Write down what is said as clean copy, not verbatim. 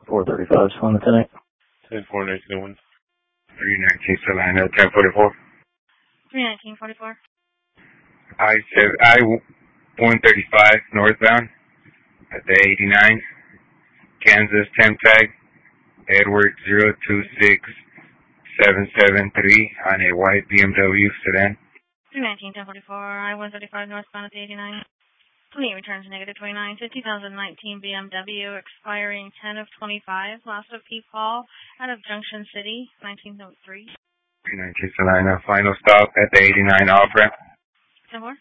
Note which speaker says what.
Speaker 1: 435, Swan Lieutenant.
Speaker 2: 10-4,
Speaker 3: 319 Salina, 1044.
Speaker 4: 319-44.
Speaker 3: I-135 northbound at the 89. Kansas temp tag, Edward 026773 on a white BMW sedan.
Speaker 4: 319-1044, I-135 northbound at the 89. Fleet returns -29 to 2019 BMW expiring 10 of 25. Last of P. Paul out of Junction City, 1903.
Speaker 3: 319 Salina, final stop at the 89 off ramp.
Speaker 4: 10-4.